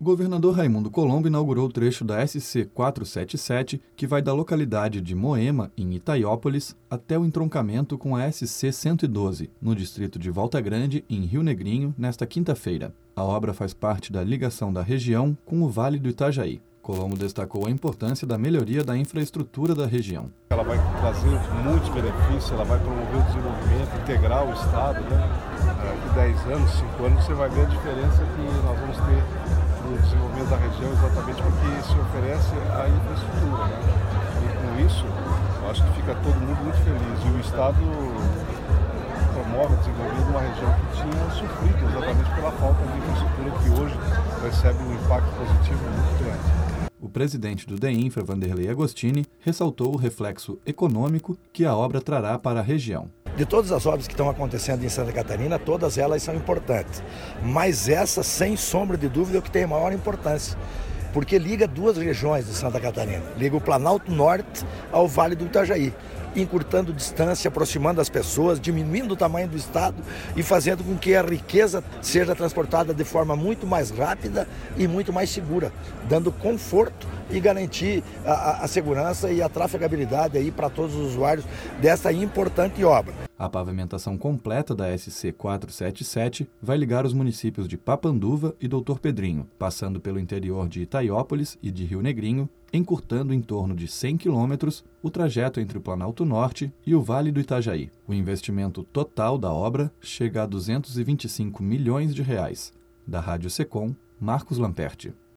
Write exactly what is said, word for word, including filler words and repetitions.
O governador Raimundo Colombo inaugurou o trecho da S C quatrocentos e setenta e sete, que vai da localidade de Moema, em Itaiópolis, até o entroncamento com a S C cento e doze, no distrito de Volta Grande, em Rio Negrinho, nesta quinta-feira. A obra faz parte da ligação da região com o Vale do Itajaí. Colombo destacou a importância da melhoria da infraestrutura da região. Ela vai trazer muitos benefícios, ela vai promover o desenvolvimento, integrar o Estado, né? Daqui dez anos, cinco anos, você vai ver a diferença que nós vamos ter no desenvolvimento da região, exatamente porque se oferece a infraestrutura, né? E com isso, eu acho que fica todo mundo muito feliz. E o Estado promove o desenvolvimento de uma região que tinha sofrido exatamente pela falta de infraestrutura, que hoje recebe um impacto positivo muito grande. O presidente do DEINFRA, Vanderlei Agostini, ressaltou o reflexo econômico que a obra trará para a região. De todas as obras que estão acontecendo em Santa Catarina, todas elas são importantes. Mas essa, sem sombra de dúvida, é o que tem a maior importância. Porque liga duas regiões de Santa Catarina. Liga o Planalto Norte ao Vale do Itajaí, encurtando distância, aproximando as pessoas, diminuindo o tamanho do estado e fazendo com que a riqueza seja transportada de forma muito mais rápida e muito mais segura, dando conforto e garantir a, a, a segurança e a trafegabilidade aí para todos os usuários dessa importante obra. A pavimentação completa da S C quatrocentos e setenta e sete vai ligar os municípios de Papanduva e Doutor Pedrinho, passando pelo interior de Itaiópolis e de Rio Negrinho, encurtando em torno de cem quilômetros o trajeto entre o Planalto Norte e o Vale do Itajaí. O investimento total da obra chega a duzentos e vinte e cinco milhões de reais. Da Rádio Secom, Marcos Lamperti.